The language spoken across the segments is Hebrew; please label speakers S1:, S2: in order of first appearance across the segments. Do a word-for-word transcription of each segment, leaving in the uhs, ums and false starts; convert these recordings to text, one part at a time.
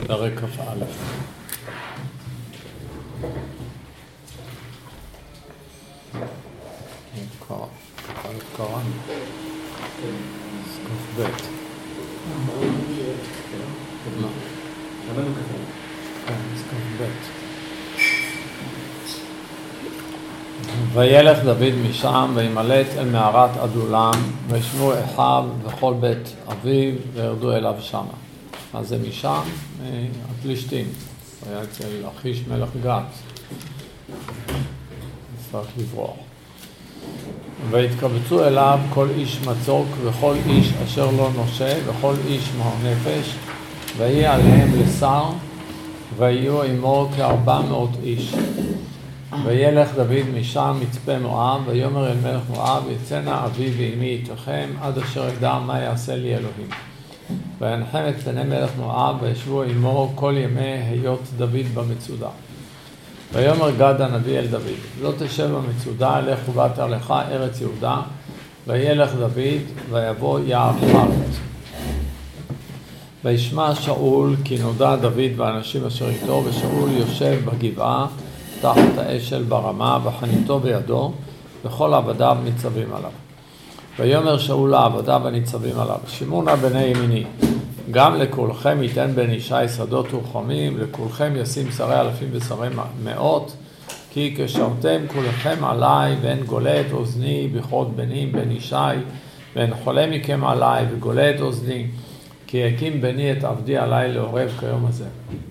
S1: פרק כ"א. קראנו. סקוף בית. סקוף בית. וילך דוד משם וימלט אל מערת אדולם וישמעו אחיו וכל בית אביו וירדו אליו שמה. אז זה משם הפלישתים. הוא היה אצל אחיש מלך גת. צריך לברוח. והתקבצו אליו כל איש מצוק וכל איש אשר לא נושה וכל איש מר נפש ויהיה עליהם לשר ויהיו עמו כארבע מאות איש. וילך דוד משם מצפה מואב ויאמר אל מלך מואב יצאנה אבי ואמי איתכם עד אשר ידע מה יעשה לי אלוהים. וינחם את פני מלך מואב וישבו עמו כל ימי היות דוד במצודה. ויאמר גד הנביא אל דוד לא תשב במצודה לך ובאת לך ארץ יהודה. וילך דוד ויבוא יער חרת. וישמע שאול כי נודע דוד והאנשים אשר איתו ושאול יושב בגבעה תחת האשל ברמה וחניתו בידו וכל עבדיו ניצבים עליו. ויאמר שאול לעבדיו הניצבים עליו שמעו נא בני ימיני גם לכולכם ייתן בן ישי שדות ורחמים לכולכם ישים שרי אלפים ושרי מאות כי כשרתם כולכם עליי ואין גולה את אוזני בכרות בנים בן ישי ואין חולה מכם עליי וגולה את אוזני כי יקים בני את עבדי עליי לעורב כיום הזה.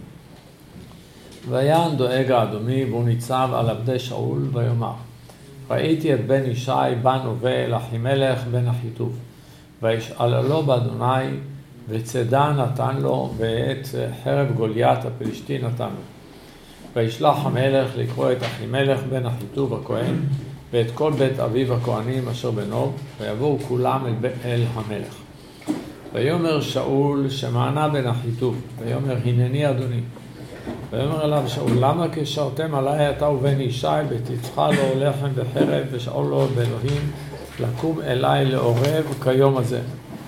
S1: ויען דואג האדומי והוא ניצב על עבדי שאול ויאמר ראיתי את בן ישי בן אובל אחימלך בן אחיטוב וישאללו באדוני וצדה נתן לו ואת חרב גוליית הפלישתי נתן לו. וישלח המלך לקרוא את אחימלך בן אחיטוב הכהן ואת כל בית אביו הכהנים אשר בנוב ויבואו כולם אל, אל המלך. ויאמר שאול שמענה בן אחיטוב ויאמר הנני אדוני. ויאמר אליו שאול למה כשרתם עלי אתה ובן ישי ותצחק לו לחם וחרב ושאול לו באלוהים לקום אליי לעורב כיום הזה.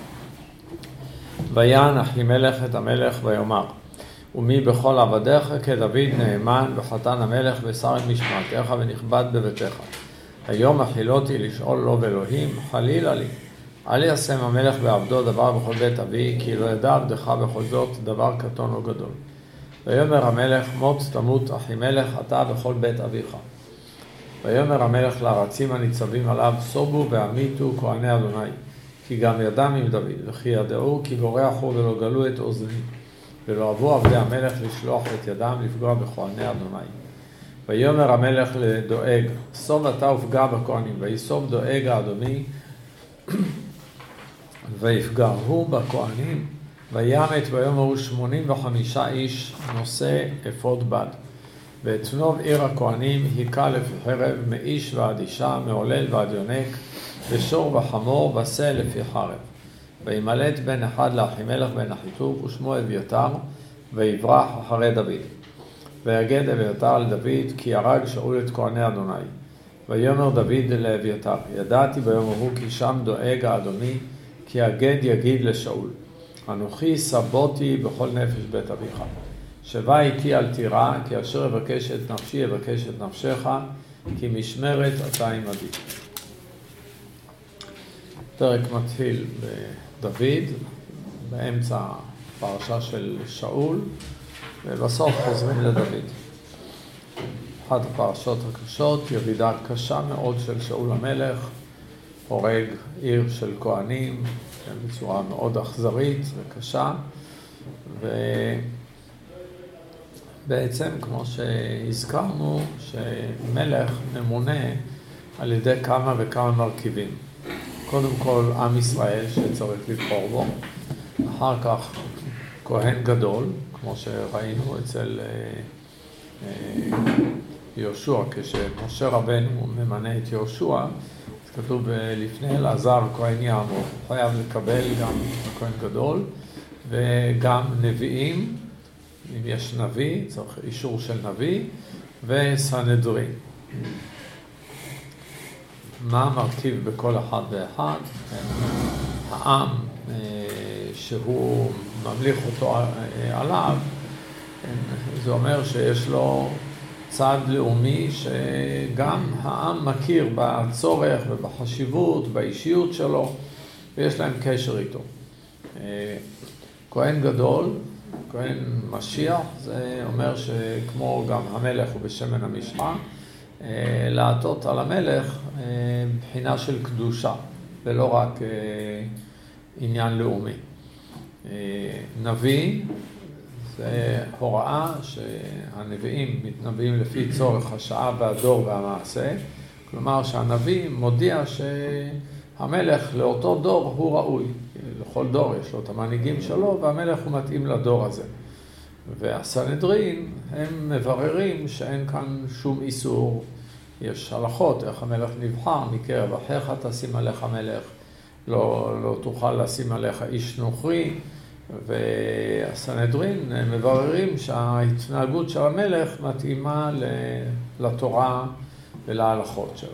S1: ויען אחימלך את המלך ויאמר ומי בכל עבדיך כדוד נאמן וחתן המלך ושר את משמעתך ונכבד בביתך. היום החילותי לשאול לו באלוהים חלילה לי אל ישם המלך בעבדו דבר בכל בית אבי כי לא ידע עבדך בכל זאת דבר קטון או גדול. ויאמר המלך מות תמות אחימלך אתה וכל בית אביך. ויאמר המלך לארצים הניצבים עליו סובו ועמיתו כהני אדוני כי גם ידם עם דוד וכי ידעו כי בורח הוא ולא גלו את אוזני ולא אבו עבדי המלך לשלוח את ידם לפגוע בכהני אדוני. ויאמר המלך לדואג סוב אתה ופגע בכהנים ויסוב דואג האדומי ויפגע הוא בכהנים וימת ביום ההוא שמונים וחמישה איש נושא אפוד בד. ואת נוב עיר הכהנים היכה לפי חרב מאיש ועד אישה מעולל ועד יונק ושור וחמור ושה לפי חרב. וימלט בן אחד לאחימלך בן אחיטוב ושמו אביתר ויברח אחרי דוד. ויגד אביתר לדוד כי הרג שאול את כהני אדוני. ויאמר דוד לאביתר ידעתי ביום ההוא כי שם דואג האדומי כי הגד יגיד לשאול אנוכי סבותי בכל נפש בית אביך. שבה איתי אל תירא כי אשר אבקש את נפשי אבקש את נפשך כי משמרת אתה עמדי. פרק מתחיל בדוד באמצע פרשה של שאול ובסוף חוזרים לדוד. אחת הפרשות הקשות, ירידה קשה מאוד של שאול המלך, הורג עיר של כהנים בצורה מאוד אכזרית וקשה, ובעצם כמו שהזכרנו שמלך ממונה על ידי כמה וכמה מרכיבים. קודם כל עם ישראל שצריך לבחור בו, אחר כך כהן גדול, כמו שראינו אצל יהושע, כשמשה רבנו ממנה את יהושע, כתוב לפני אלעזר כהן יעמוד, חייב לקבל גם כהן גדול וגם נביאים, אם יש נביא צריך אישור של נביא וסנהדרין. מה מרכיב בכל אחד ואחד? העם שהוא ממליך אותו עליו זה אומר שיש לו צד לאומי שגם העם מכיר בצורך ובחשיבות, באישיות שלו, ויש להם קשר איתו. כהן גדול, כהן משיח, זה אומר שכמו גם המלך הוא בשמן המשחה, לעטות על המלך בחינה של קדושה, ולא רק עניין לאומי. נביא, זה הוראה שהנביאים מתנבאים לפי צורך השעה והדור והמעשה, כלומר שהנביא מודיע שהמלך לאותו דור הוא ראוי, לכל דור יש לו את המנהיגים שלו והמלך הוא מתאים לדור הזה. והסנהדרין הם מבררים שאין כאן שום איסור, יש הלכות איך המלך נבחר, מקרב אחיך תשים עליך מלך, לא, לא תוכל לשים עליך איש נוכרי, והסנהדרין מבררים שההתנהגות של המלך מתאימה לתורה ולהלכות שלה.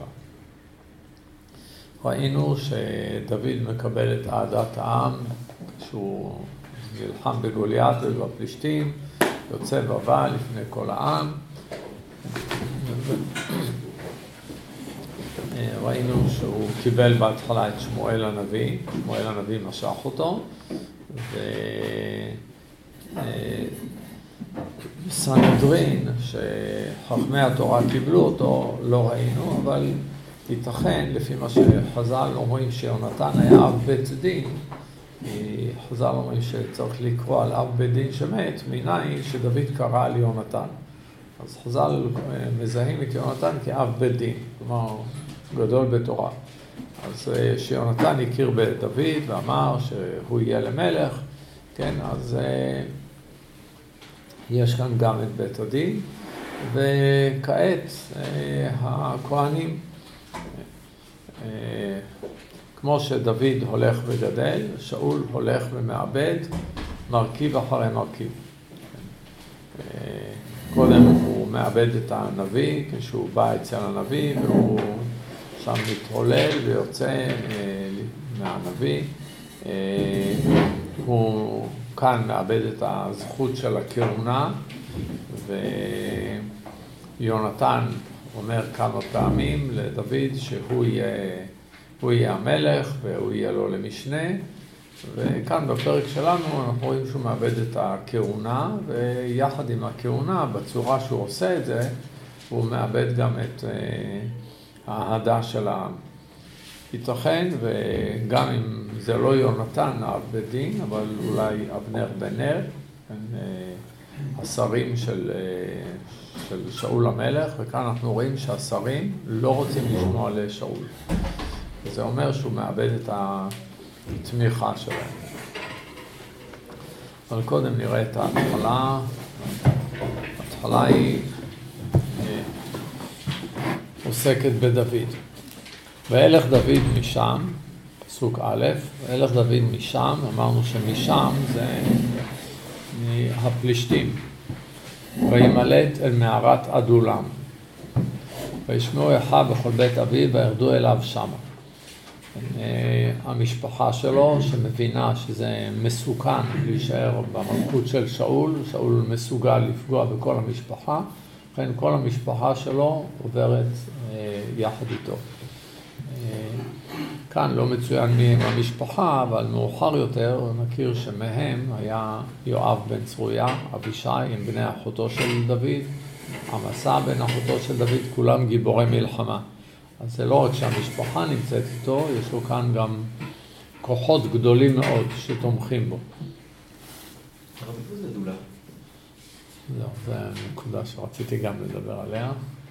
S1: ראינו שדוד מקבל את אהדת העם כשהוא נלחם בגוליית ובפלישתים, יוצא ובא לפני כל העם. ראינו שהוא קיבל בהתחלה את שמואל הנביא, שמואל הנביא משך אותו, וסנהדרין, שחכמי התורה קיבלו אותו, לא ראינו, אבל ייתכן, לפי מה שחז"ל אומרים שיונתן היה אב בית דין, חז"ל אומרים שצריך לקרוא על אב בית דין שמת, מניין שדוד קרא על יונתן. אז חז"ל מזהים את יונתן כאב בית דין, כלומר גדול בתורה. אז שיונתן הכיר בדוד ואמר שהוא יהיה למלך, כן, אז יש כאן גם את בית הדין, וכעת הכהנים, כמו שדוד הולך וגדל, שאול הולך ומאבד מרכיב אחרי מרכיב. קודם הוא מאבד את הנביא, כשהוא בא אצל הנביא, והוא שם מתהולל ויוצא מהנביא. הוא כאן מאבד את הזכות של הכהונה, ויונתן אומר כמה פעמים לדוד שהוא יהיה, הוא יהיה המלך והוא יהיה לו למשנה. וכאן בפרק שלנו אנחנו רואים שהוא מאבד את הכהונה, ויחד עם הכהונה, בצורה שהוא עושה את זה, הוא מאבד גם את האהדה של העם. ייתכן, וגם אם זה לא יונתן אב בית דין, אבל אולי אבנר בן נר, השרים של, של שאול המלך, וכאן אנחנו רואים שהשרים לא רוצים לשמוע לשאול. וזה אומר שהוא מאבד את התמיכה שלהם. אבל קודם נראה את ההתחלה. ההתחלה היא עוסקת בדוד. וילך דוד משם, פסוק א', וילך דוד משם, אמרנו שמשם זה מהפלישתים. וימלט אל מערת אדולם. וישמעו אחיו וכל בית אביו וירדו אליו שמה. המשפחה שלו שמבינה שזה מסוכן להישאר במלכות של שאול, שאול מסוגל לפגוע בכל המשפחה, לכן כל המשפחה שלו עוברת יחד איתו. כאן לא מצוין מי הם המשפחה, אבל מאוחר יותר נכיר שמהם היה יואב בן צרויה, אבישי עם בני אחותו של דוד, עמסה בן אחותו של דוד, כולם גיבורי מלחמה. אז זה לא רק שהמשפחה נמצאת איתו, יש לו כאן גם כוחות גדולים מאוד שתומכים בו.
S2: הרב, איפה זה דולה?
S1: לא, זו נקודה שרציתי גם לדבר עליה.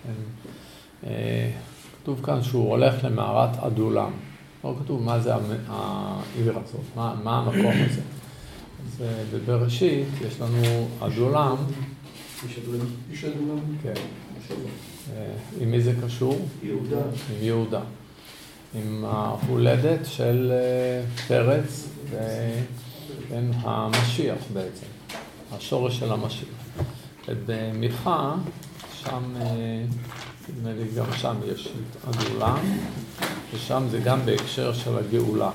S1: כתוב כאן שהוא הולך למערת אדולם. לא כתוב מה זה העיר הזאת, מה, מה המקום הזה. אז בבראשית יש לנו אדולם.
S2: איש אדולם? איש אדולם?
S1: כן. עם מי זה קשור?
S2: יהודה.
S1: עם יהודה. עם ההולדת של פרץ בין המשיח בעצם. השורש של המשיח. ובמיכה, שם, נדמה לי גם שם יש אדולם, ושם זה גם בהקשר של הגאולה.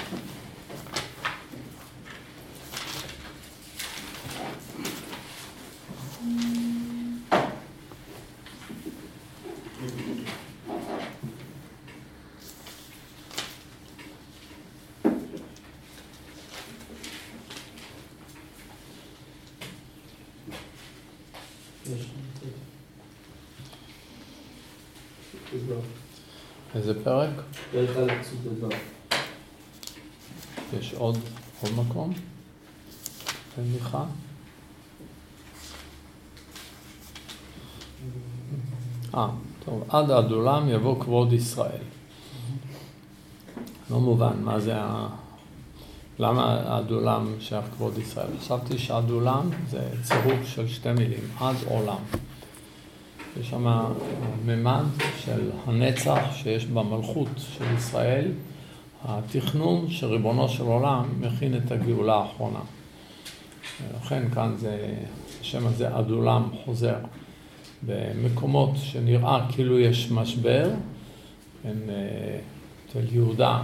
S2: יש.
S1: איזה פרק?
S2: פרק על פסוק ט"ו.
S1: יש עוד, עוד מקום? מיכה? אה, טוב, עד הדולם יבוא כבוד ישראל. לא מובן, מה זה ה... למה הדולם שייך כבוד ישראל? חשבתי שהדולם זה צירוף של שתי מילים, עד עולם. יש שם ממד של הנצח שיש במלכות של ישראל, התכנון שריבונו של עולם מכין את הגאולה האחרונה. לכן כאן זה, השם הזה עדולם חוזר. במקומות שנראה כאילו יש משבר, כן, אצל יהודה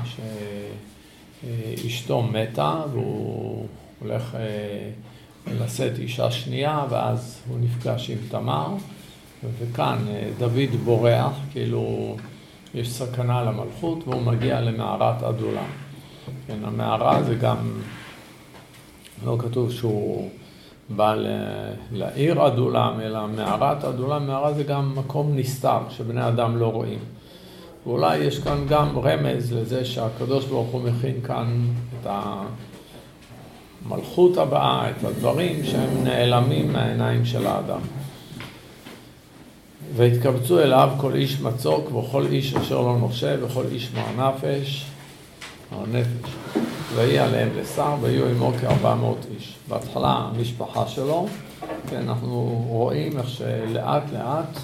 S1: שאשתו מתה והוא הולך לשאת אישה שנייה ואז הוא נפגש עם תמר, וכאן דוד בורח, כאילו יש סכנה למלכות והוא מגיע למערת עדולם. כן, המערה זה גם, לא כתוב שהוא בא לעיר עדולם, אלא מערת עדולם. מערה זה גם מקום נסתר שבני אדם לא רואים. ואולי יש כאן גם רמז לזה שהקדוש ברוך הוא מכין כאן את המלכות הבאה, את הדברים שהם נעלמים מהעיניים של האדם. והתקבצו אליו כל איש מצוק וכל איש אשר לא נושה וכל איש מר נפש, מר נפש. ויהי עליהם לשר ויהיו עמו כארבע מאות איש. בהתחלה המשפחה שלו, כן, אנחנו רואים איך שלאט לאט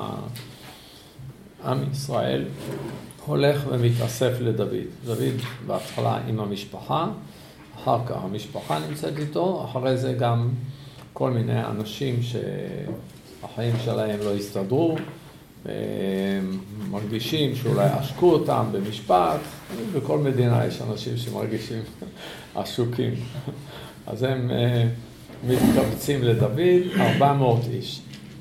S1: עם ישראל הולך ומתאסף לדוד. דוד בהתחלה עם המשפחה, אחר כך המשפחה נמצאת איתו, אחרי זה גם כל מיני אנשים שהחיים שלהם לא הסתדרו, מרגישים שאולי עשקו אותם במשפט. בכל מדינה יש אנשים שמרגישים עשוקים. אז הם מתקבצים לדוד, ארבע מאות איש.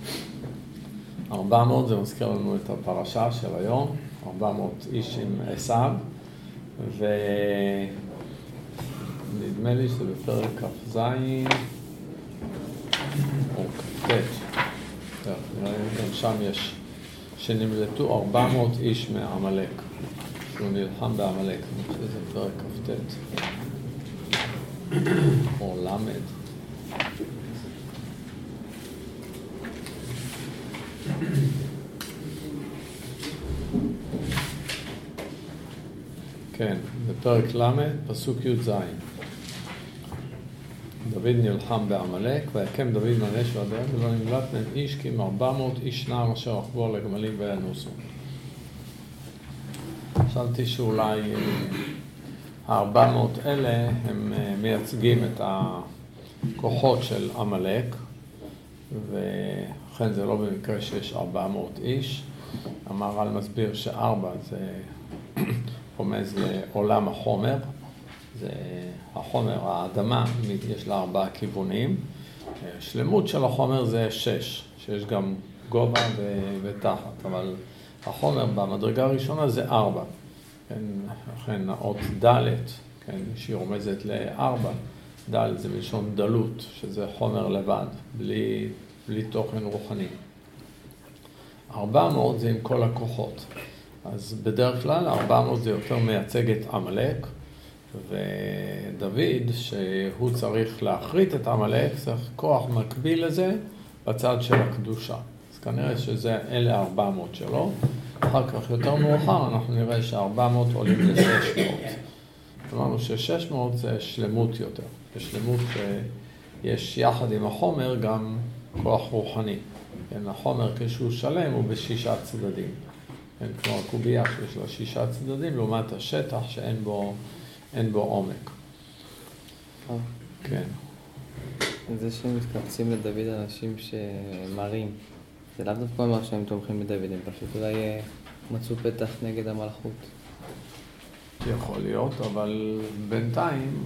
S1: ארבע מאות זה מזכיר לנו את הפרשה של היום, ארבע מאות איש עם עשיו, ונדמה לי שזה בפרק כ"ז או כ"ט. גם שם יש שנמלטו ארבע מאות איש מעמלק. שהוא נלחם בעמלק, אני חושב שזה פרק כ"ט או למד. כן, בפרק למד, פסוק י"ז. דוד נלחם בעמלק, ויקם דוד מנש ועדיהם, ולא נמלט מהם איש, כי עם ארבע מאות איש נער אשר רכבו על הגמלים וינוסו. חשבתי שאולי ה-ארבע מאות אלה הם מייצגים את הכוחות של עמלק, וכן זה לא במקרה שיש ארבע מאות איש. המהר"ל מסביר שארבע זה רומז לעולם החומר, זה החומר, האדמה, יש לה ארבעה כיוונים. שלמות של החומר זה שש, שיש גם גובה ותחת, אבל החומר במדרגה הראשונה זה ארבע. כן, לכן האות ד', כן, שהיא רומזת לארבע. ד' זה מלשון דלות, שזה חומר לבד, בלי, בלי תוכן רוחני. ארבע מאות זה עם כל הכוחות. אז בדרך כלל ארבע מאות זה יותר מייצג את עמלק, ודוד, שהוא צריך להחריט את עמלק, צריך כוח מקביל לזה בצד של הקדושה. אז כנראה שזה אלה ארבע מאות שלו. אחר כך יותר מאוחר אנחנו נראה ש-ארבע מאות עולים ל-שש מאות. אמרנו ש-שש מאות זה שלמות יותר. בשלמות שיש יחד עם החומר גם כוח רוחני. כן, החומר כשהוא שלם הוא בשישה צדדים. כן, כמו הקובייה שיש לה שישה צדדים, לעומת השטח שאין בו, אין בו עומק. כן.
S3: זה שהם מתקבצים לדוד אנשים שמראים. זה לאו דווקא אומר שהם תומכים בדוד, הם פשוט אולי מצאו פתח נגד המלכות.
S1: יכול להיות, אבל בינתיים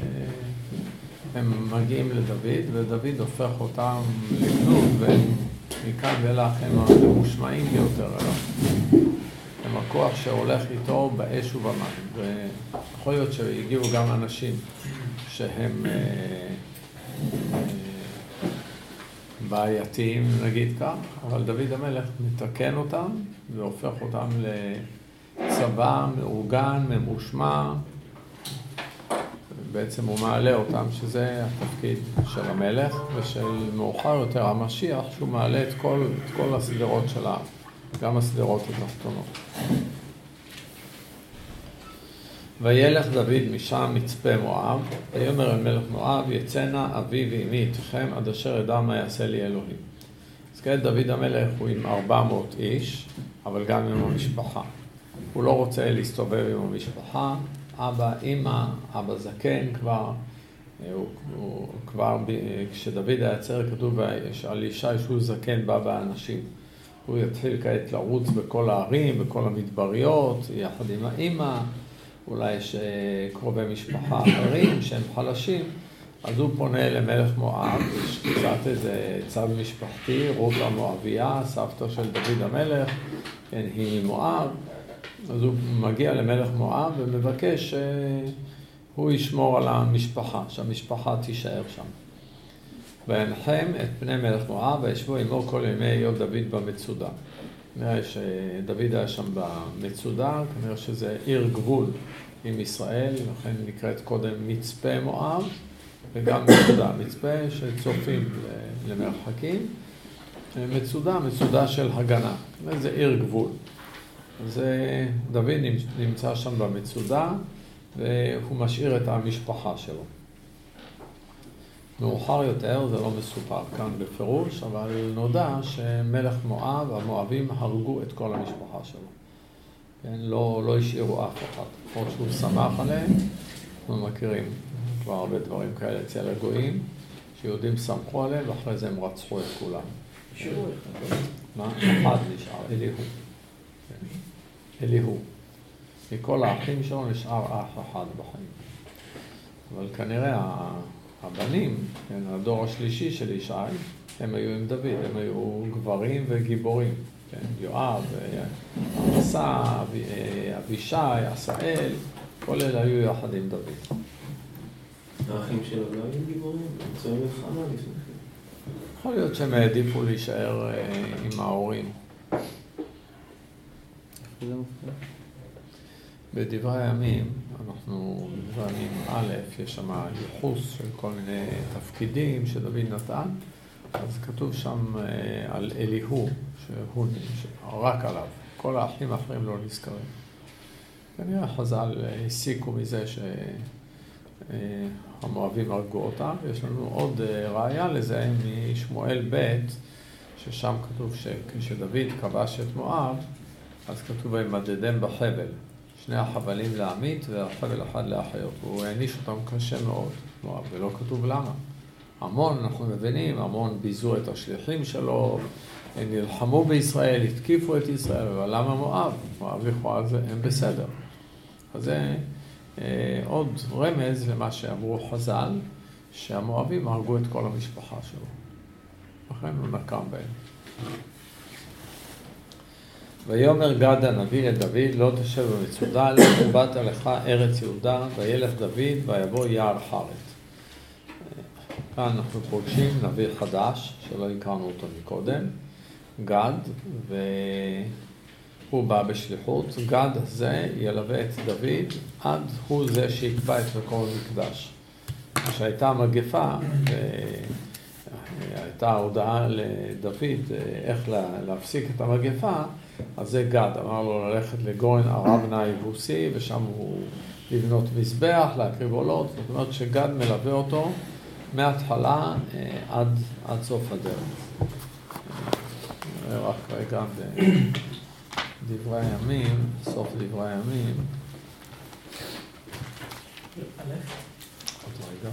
S1: הם מגיעים לדוד, ודוד הופך אותם לגנות, ומכאן ואילך הם המושמעים ביותר עליו. הם הכוח שהולך איתו באש ובמים, ויכול להיות שהגיעו גם אנשים שהם בעייתיים, נגיד כך, אבל דוד המלך מתקן אותם והופך אותם לצבא מאורגן, ממושמע. בעצם הוא מעלה אותם, שזה התפקיד של המלך ושל מאוחר יותר המשיח, שהוא מעלה את כל, את כל הסדרות של העם, גם הסדרות התחתונות. וילך דוד משם מצפה מואב, ויאמר אל מלך מואב, יצאנה אבי ואמי איתכם עד אשר אדע מה יעשה לי אלוהים. אז כעת דוד המלך הוא עם ארבע מאות איש, אבל גם עם המשפחה. הוא לא רוצה להסתובב עם המשפחה, אבא, אמא, אבא זקן כבר, הוא, הוא כבר, כשדוד היה צעיר כתוב על אישה שהוא זקן בא באנשים. הוא יתחיל כעת לרוץ בכל הערים, בכל המדבריות, יחד עם האמא, אולי יש קרובי משפחה אחרים שהם חלשים, אז הוא פונה למלך מואב, יש קצת איזה צו משפחתי, רות המואביה, סבתא של דוד המלך, כן, היא מואב, אז הוא מגיע למלך מואב ומבקש שהוא ישמור על המשפחה, שהמשפחה תישאר שם. והנחם את פני מלך מואב וישבו עמו כל ימי היות דוד במצודה. נראה שדוד היה שם במצודה, כנראה שזה עיר גבול עם ישראל, לכן נקראת קודם מצפה מואב, וגם מצודה, מצפה שצופים למרחקים. מצודה, מצודה של הגנה, זה עיר גבול. אז דוד נמצא שם במצודה, והוא משאיר את המשפחה שלו. מאוחר יותר, זה לא מסופר כאן בפירוש, אבל נודע שמלך מואב, המואבים הרגו את כל המשפחה שלו. כן, לא, לא השאירו אף אחד. כמו שהוא שמח עליהם, אנחנו מכירים כבר הרבה דברים כאלה אצל הגויים, שיהודים שמחו עליהם, ואחרי זה הם רצחו את כולם.
S2: השאירו אחד,
S1: מה? אחד נשאר, אליהו. אליהו. מכל האחים שלו נשאר אח אחד בחיים. אבל כנראה הבנים, כן, הדור השלישי של ישי, הם היו עם דוד, הם היו גברים וגיבורים. כן, יואב, עשה, אבישי, עשאל, כל אלה היו יחד עם דוד.
S2: האחים שלו לא היו גיבורים? יצאו מלחמה לפני כן.
S1: יכול להיות שהם העדיפו להישאר עם ההורים. בדברי הימים, אנחנו, בדברי הימים א', יש שם ייחוס של כל מיני תפקידים שדוד נתן, אז כתוב שם על אליהו, שהוא רק עליו, כל האחים האחרים לא נזכרים. כנראה חז"ל הסיקו מזה שהמואבים הרגו אותם, ויש לנו עוד ראיה לזה משמואל ב', ששם כתוב שכשדוד כבש את מואב, אז כתוב בהם מדדם בחבל, שני החבלים לעמית והחבל אחד לאחיות, והוא העניש אותם קשה מאוד, מואב, ולא כתוב למה. המון, אנחנו מבינים, המון ביזו את השליחים שלו, הם נלחמו בישראל, התקיפו את ישראל, אבל למה מואב? מואב לכאורה הם בסדר. אז זה אה, עוד רמז למה שאמרו חז"ל, שהמואבים הרגו את כל המשפחה שלו. לכן הוא נקם בהם. ויאמר גד הנביא לדוד, לא תשב במצודה, לא תבאת לך ארץ יהודה, וילך דוד ויבוא יער חרת. כאן אנחנו פוגשים נביא חדש, שלא הכרנו אותו מקודם, גד, והוא בא בשליחות. גד הזה ילווה את דוד עד הוא זה שיקבע את מקום המקדש. כשהייתה מגפה, הייתה הודעה לדוד איך להפסיק את המגפה, אז זה גד, אמר לו ללכת לגורן ערב נאיבוסי, ושם הוא לבנות מזבח, להקריב עולות. זאת אומרת שגד מלווה אותו מההתחלה עד, עד סוף הדרך. רק רגע בדברי הימים, סוף דברי הימים. עוד רגע.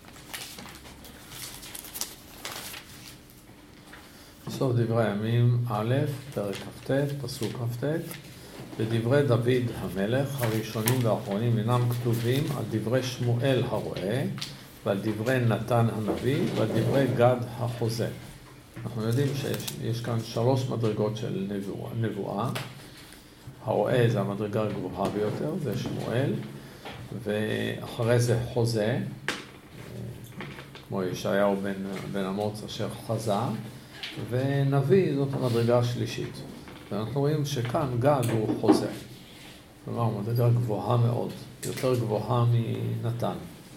S1: סוף דברי הימים, א', פרק כ"ט, פסוק כ"ט. בדברי דוד המלך, הראשונים והאחרונים אינם כתובים על דברי שמואל הרועה, ועל דברי נתן הנביא, ועל דברי גד החוזה. אנחנו יודעים שיש כאן שלוש מדרגות של נבואה. נבואה. הרועה זה המדרגה הגבוהה ביותר, זה שמואל, ואחרי זה חוזה, כמו ישעיהו בן, בן אמוץ אשר חזה, ונביא זאת המדרגה השלישית. ואנחנו רואים שכאן גד הוא חוזה. כלומר, מדרגה גבוהה מאוד, יותר גבוהה מנתן.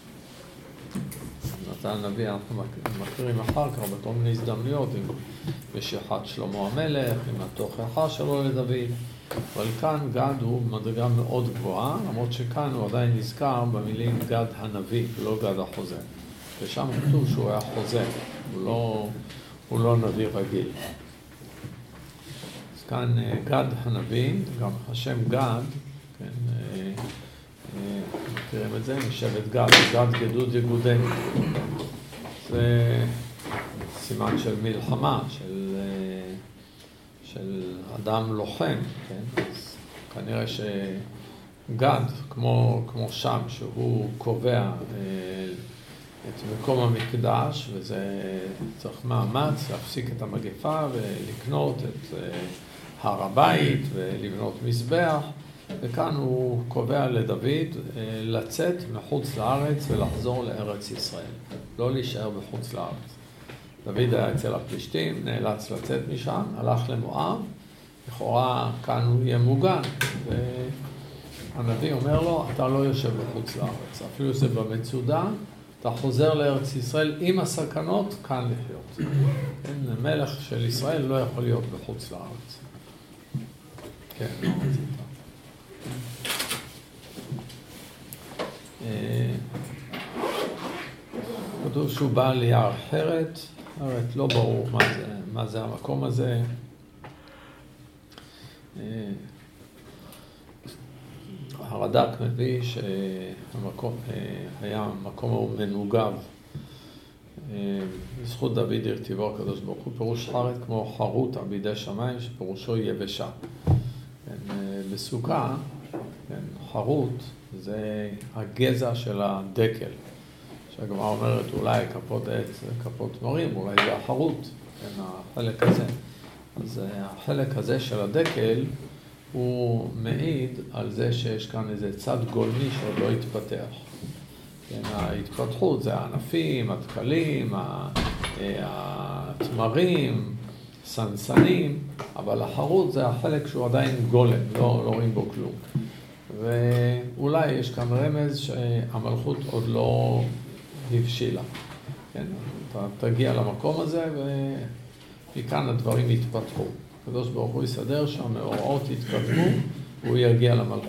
S1: נתן נביא, אנחנו מכירים אחר כך בכל מיני הזדמנויות, עם משיחת שלמה המלך, עם התוכחה שלו לדוד, אבל כאן גד הוא מדרגה מאוד גבוהה, למרות שכאן הוא עדיין נזכר במילים גד הנביא, לא גד החוזה. ושם כתוב שהוא היה חוזה, הוא לא, הוא לא נביא רגיל. אז כאן גד הנביא, גם השם גד, כן, מכירים את זה, משבט גד, גד גדוד יגודנו. זה סימן של מלחמה, של, של אדם לוחם, כן? אז כנראה שגד, כמו, כמו שם, שהוא קובע את מקום המקדש, וזה צריך מאמץ להפסיק את המגפה ולקנות את הר הבית ולבנות מזבח, וכאן הוא קובע לדוד לצאת מחוץ לארץ ולחזור לארץ ישראל, לא להישאר בחוץ לארץ. דוד היה אצל הפלישתים, נאלץ לצאת משם, הלך למואב, לכאורה כאן הוא יהיה מוגן, והנביא אומר לו, אתה לא יושב בחוץ לארץ, אפילו זה במצודה, אתה חוזר לארץ ישראל עם הסכנות, כאן לחיות. כן, מלך של ישראל לא יכול להיות בחוץ לארץ. כן, לא רצית. כתוב שהוא בא ליער חרת, חרת לא ברור מה זה, מה זה המקום הזה. הרד"ק מביא שהמקום היה מקום הוא מנוגב. בזכות דוד הרטיבו הקדוש ברוך הוא, פירוש חרת כמו חרוטה בידי שמיים שפירושו יבשה. בסוכה, חרוט זה הגזע של הדקל. שהגמרא אומרת אולי כפות עץ, כפות תמרים, אולי זה החרוט, כן, החלק הזה. אז החלק הזה של הדקל הוא מעיד על זה שיש כאן איזה צד גולמי שעוד לא התפתח. כן, ההתפתחות זה הענפים, התקלים, התמרים, סנסנים, אבל החרוט זה החלק שהוא עדיין גולם, לא, לא רואים בו כלום. ואולי יש כאן רמז שהמלכות עוד לא הבשילה. כן, אתה תגיע למקום הזה ומכאן הדברים יתפתחו. הקדוש ברוך הוא יסדר שהמאורעות יתקדמו והוא יגיע למלכות.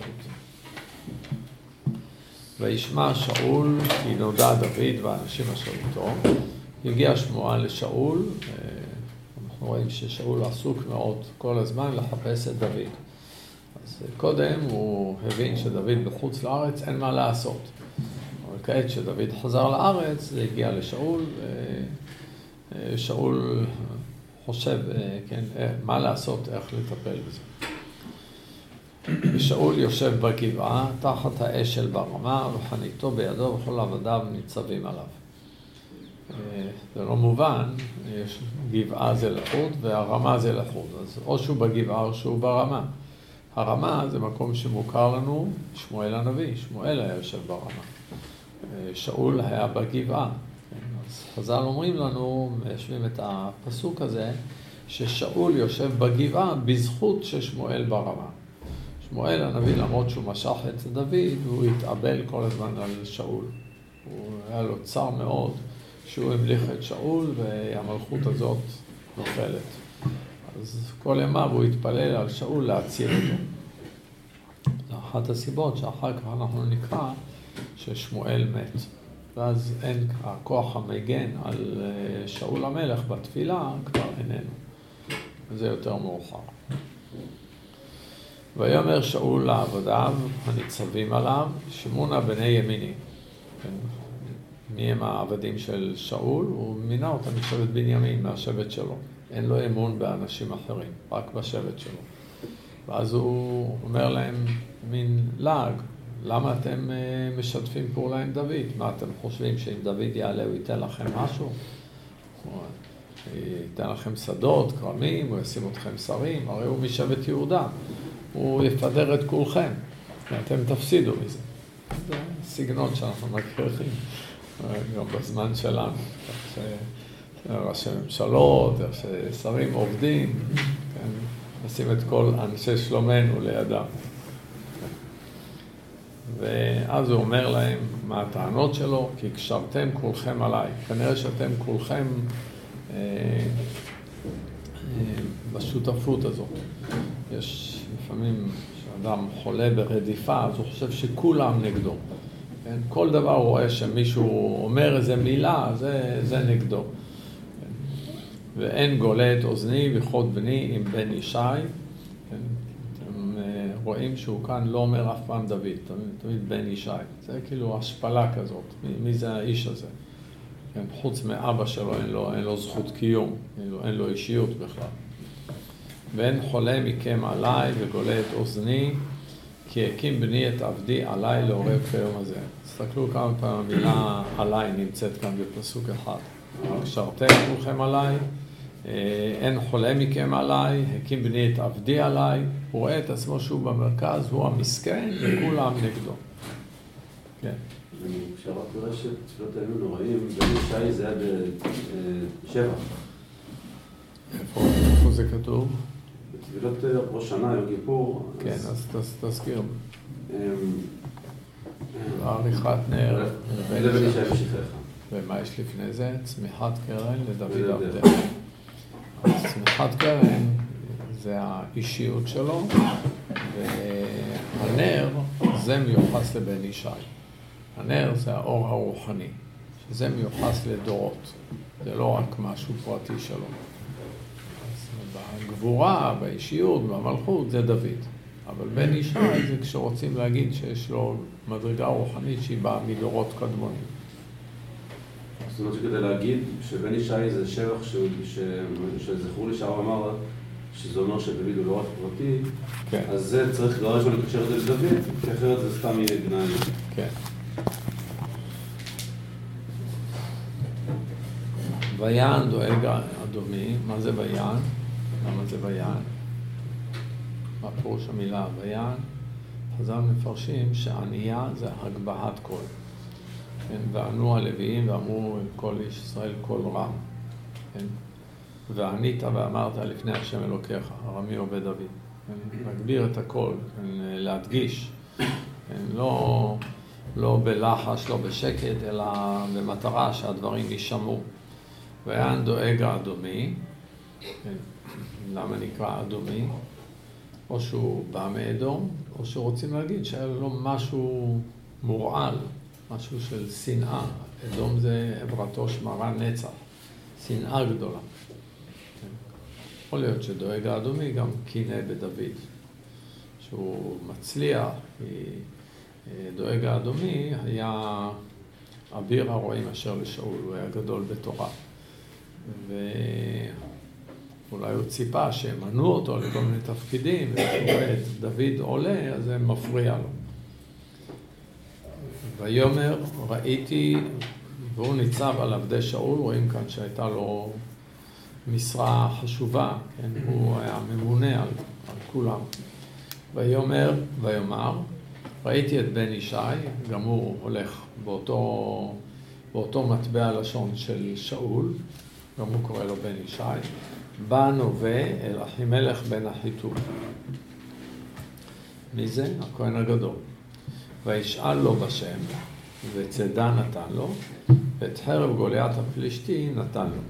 S1: וישמע שאול כי נודע דוד והאנשים אשר איתו. הגיע שמועה לשאול, אנחנו רואים ששאול עסוק מאוד כל הזמן לחפש את דוד. אז קודם הוא הבין שדוד בחוץ לארץ אין מה לעשות. אבל כעת שדוד חזר לארץ זה הגיע לשאול, ושאול חושב, כן, מה לעשות, איך לטפל בזה. ושאול יושב בגבעה, תחת האשל ברמה, וחניתו בידו וכל עבדיו ניצבים עליו. זה לא מובן, יש גבעה זה לחוד והרמה זה לחוד, אז או שהוא בגבעה או שהוא ברמה. הרמה זה מקום שמוכר לנו, שמואל הנביא, שמואל היה יושב ברמה. שאול היה בגבעה. אז חז"ל אומרים לנו, יושבים את הפסוק הזה, ששאול יושב בגבעה בזכות ששמואל ברמה. שמואל הנביא, למרות שהוא משך את דוד, הוא התאבל כל הזמן על שאול. הוא היה לו צר מאוד שהוא המליך את שאול והמלכות הזאת נופלת. אז כל ימיו הוא התפלל על שאול להציל אותו. זו אחת הסיבות שאחר כך אנחנו נקרא ששמואל מת. ואז אין הכוח המגן על שאול המלך בתפילה, כבר איננו. וזה יותר מאוחר. ויאמר שאול לעבדיו הניצבים עליו, שמונה בני ימיני. מי הם העבדים של שאול? הוא מינה אותם משבט בנימין, מהשבט שלו. אין לו אמון באנשים אחרים, רק בשבט שלו. ואז הוא אומר להם מין לעג, למה אתם משתפים פעולה עם דוד? מה אתם חושבים שאם דוד יעלה הוא ייתן לכם משהו? הוא ייתן לכם שדות, כרמים, הוא ישים אתכם שרים, הרי הוא משבט יהודה. הוא יפדר את כולכם, ואתם תפסידו מזה. זה סגנון שאנחנו מכירים גם בזמן שלנו, איך שראשי ממשלות, איך ששרים עובדים, כן, נשים את כל אנשי שלומנו לידם. ואז הוא אומר להם מה הטענות שלו, כי קשרתם כולכם עליי. כנראה שאתם כולכם אה, אה, בשותפות הזאת. יש לפעמים שאדם חולה ברדיפה, אז הוא חושב שכולם נגדו. כן? כל דבר הוא רואה שמישהו אומר איזה מילה, זה, זה נגדו. כן? ואין גולה את אוזני וחוד בני עם בן ישי. כן? רואים שהוא כאן לא אומר אף פעם דוד, תמיד, תמיד בן ישי. זה כאילו השפלה כזאת. מי, מי זה האיש הזה? כן, חוץ מאבא שלו אין לו, אין לו זכות קיום, אין לו, אין לו אישיות בכלל. ואין חולה מכם עליי וגולה את אוזני, כי הקים בני את עבדי עליי לעורב כיום הזה. תסתכלו כמה פעם המילה עליי נמצאת כאן בפסוק אחד. קשרתם כולכם עליי, אין חולה מכם עליי, הקים בני את עבדי עליי, הוא רואה את עצמו שהוא במרכז, הוא המסכן וכולם נגדו. כן.
S4: כשרק קורא שתפילות הימים נוראים, בן ישי זה היה בשבע.
S1: איפה זה כתוב?
S4: בתפילות ראש שנה, יום כיפור.
S1: כן, אז תזכיר. עריכת נר.
S4: זה בן ישי משיחך.
S1: ומה יש לפני זה? צמיחת קרן לדוד עבדך. צמיחת קרן זה האישיות שלו, והנר זה מיוחס לבן ישי. הנר זה האור הרוחני, שזה מיוחס לדורות. זה לא רק משהו פרטי שלו. אז בגבורה, באישיות, במלכות, זה דוד. אבל בן ישי זה כשרוצים להגיד שיש לו מדרגה רוחנית שהיא באה מדורות קדמונים.
S4: זאת אומרת שכדי להגיד שבן ישי זה שבח שזכרו לי שהרב אמר שזה אומר שדוד הוא לא רק פרטי,
S1: כן.
S4: אז זה צריך לא ראשון לקשר את זה לדוד, כי אחרת זה סתם יהיה גנאי.
S1: כן. ויען דואג אדומי, מה זה ויען? למה זה ויען? מה פירוש המילה ויען? חז"ל מפרשים שענייה זה הגבהת קול. כן? וענו הלוויים ואמרו כל איש ישראל קול רם. כן? וענית ואמרת לפני השם אלוקיך, ארמי עובד דוד. כן? להגביר את הקול, כן? להדגיש. כן? לא, לא בלחש, לא בשקט, אלא במטרה שהדברים יישמעו. ויען דואג האדומי, כן? למה נקרא אדומי? או שהוא בא מאדום, או שרוצים להגיד שהיה לו משהו מורעל, משהו של שנאה. אדום זה עברתו שמרה נצח, שנאה גדולה. כן? יכול להיות שדואג האדומי גם קינא בדוד, שהוא מצליח, כי דואג האדומי היה אביר הרועים אשר לשאול, הוא היה גדול בתורה. ואולי הוא ציפה שמנעו אותו לכל מיני תפקידים, ואת דוד עולה, אז זה מפריע לו. ויאמר, ראיתי, והוא ניצב על עבדי שאול, רואים כאן שהייתה לו משרה חשובה, כן? הוא היה ממונה על, על כולם. ויאמר, ויאמר, ראיתי את בן ישי, גם הוא הולך באותו, באותו מטבע לשון של שאול, גם הוא קורא לו בן ישי, בא נווה אל אחימלך בן אחיטוב. מי זה? הכהן הגדול. וישאל לו בשם, וצדה נתן לו, ואת חרב גוליית הפלישתי נתן לו.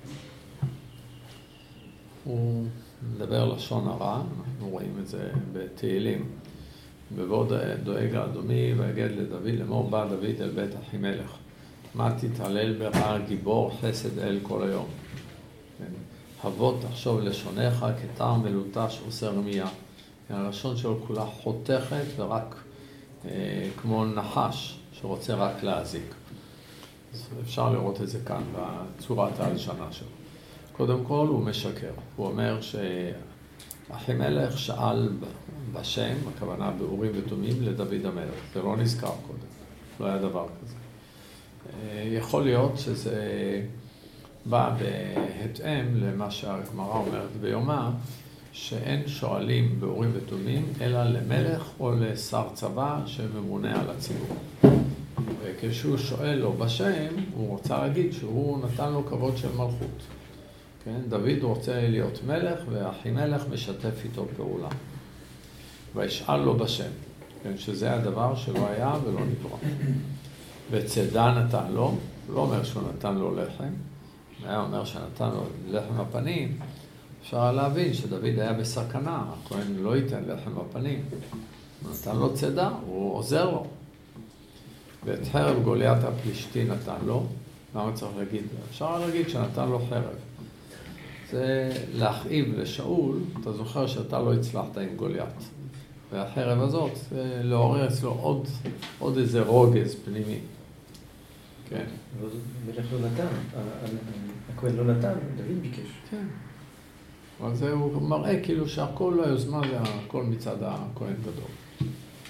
S1: הוא מדבר לשון הרע, אנחנו רואים את זה בתהילים. בבוא דואג האדומי ויגד לדוד, לאמור בא דוד אל בית אחימלך. מה תתעלל ברע גיבור חסד אל כל היום. הבוא תחשוב לשונך כתר מלוטש עושה רמייה. הלשון שלו כולה חותכת ורק אה, כמו נחש שרוצה רק להזיק. אז אפשר לראות את זה כאן בצורת ההלשנה שלו. קודם כל הוא משקר. הוא אומר שאחימלך שאל בשם, הכוונה באורים ותומים, לדוד המלך. זה לא נזכר קודם. לא היה דבר כזה. יכול להיות שזה בא בהתאם למה שהגמרא אומרת ביומה, שאין שואלים באורים ותומים, אלא למלך או לשר צבא שממונה על הציבור. וכשהוא שואל לו בשם, הוא רוצה להגיד שהוא נתן לו כבוד של מלכות. כן? דוד רוצה להיות מלך, ואחימלך משתף איתו פעולה. וישאל לו בשם, כן? שזה הדבר שלא היה ולא נברא. וצידה נתן לו, לא אומר שהוא נתן לו לחם, היה אומר שנתן לו לחם הפנים, אפשר להבין שדוד היה בסכנה, הכהן לא ייתן לחם הפנים. הוא נתן לו צידה, הוא עוזר לו. ואת חרב גוליית הפלישתי נתן לו, למה צריך להגיד? אפשר להגיד שנתן לו חרב. זה להכאיב לשאול, אתה זוכר שאתה לא הצלחת עם גוליית. והחרב הזאת, זה לעורר אצלו עוד, עוד איזה רוגז פנימי. כן.
S2: מלך לא נתן, הכהן לא נתן, דוד ביקש.
S1: כן. אבל זה הוא מראה כאילו שהכל היוזמה זה הכל מצד הכהן גדול.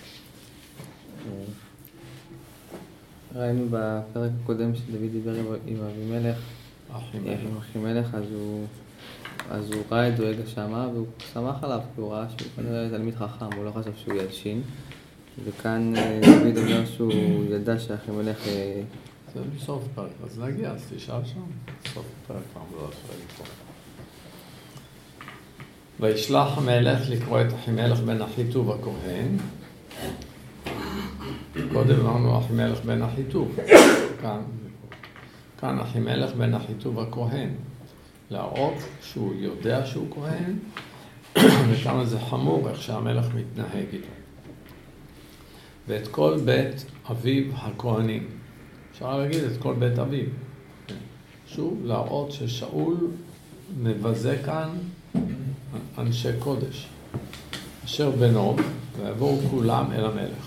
S3: ראינו בפרק הקודם שדוד דיבר עם אבימלך, עם אחימלך, אז הוא, אז הוא ראה את דואג השמה והוא שמח עליו, כי הוא ראה שהוא כנראה תלמיד חכם, הוא לא חשב שהוא ילשין. וכאן דוד אומר שהוא ידע שאחימלך...
S1: זה בסוף פרק, אז נגיע, אז תשאל שם, בסוף פרק פעם לא אפשר לקרוא. וישלח המלך לקרוא את אחימלך בן אחיטוב הכהן. קודם אמרנו אחימלך בן אחיטוב, כאן, כאן אחימלך בן אחיטוב הכהן, להראות שהוא יודע שהוא כהן, וכמה זה חמור איך שהמלך מתנהג איתו. ואת כל בית אביו הכהנים, אפשר להגיד את כל בית אביו, שוב להראות ששאול מבזה כאן אנשי קודש, אשר בנו ויבואו כולם אל המלך.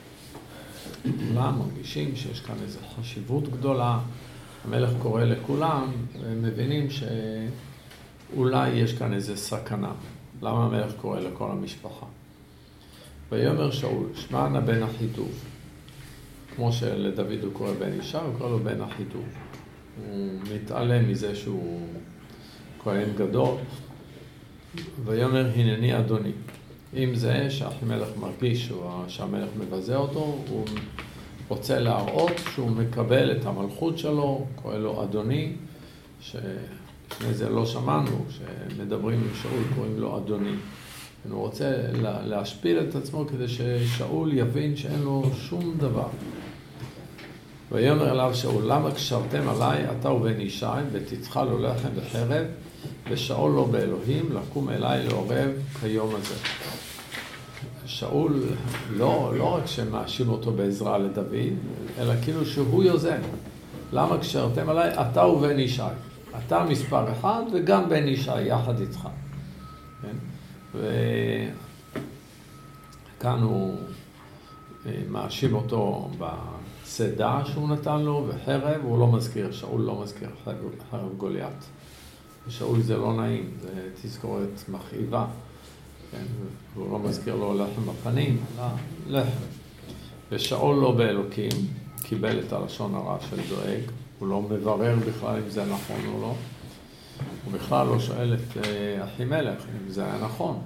S1: כולם מרגישים שיש כאן איזו חשיבות גדולה, המלך קורא לכולם, והם מבינים שאולי יש כאן איזו סכנה. למה המלך קורא לכל המשפחה? ויאמר שאול, שמע נא בן אחיטוב, כמו שלדוד הוא קורא בן אישה, הוא קורא לו בן אחיטוב. הוא מתעלם מזה שהוא כהן גדול, ויאמר הנני אדוני. עם זה שאחימלך מרגיש שהמלך מבזה אותו, הוא רוצה להראות שהוא מקבל את המלכות שלו, קורא לו אדוני, שלפני זה לא שמענו, שמדברים עם שאול, קוראים לו אדוני. הוא רוצה להשפיל את עצמו כדי ששאול יבין שאין לו שום דבר. ויאמר אליו שאול, למה קשרתם עליי, אתה ובן ישי, ותצחל לו לחם וחרב, ושאול לו באלוהים, לקום אליי לעורב כיום הזה. שאול לא, לא רק שמאשים אותו בעזרה לדוד, אלא כאילו שהוא יוזם. למה קשרתם עליי, אתה ובן ישי. אתה מספר אחד וגם בן ישי יחד איתך. כן? וכאן הוא מאשים אותו בצדה שהוא נתן לו, וחרב, הוא לא מזכיר, שאול לא מזכיר חרב גוליית. ושאול זה לא נעים, זה תזכורת מכאיבה. כן? הוא לא מזכיר לו לחם בפנים, אלא לחם. ושאול לא באלוקים, קיבל את הלשון הרע של דואג, הוא לא מברר בכלל אם זה נכון או לא. הוא בכלל לא שואל את אחימלך אם זה היה נכון.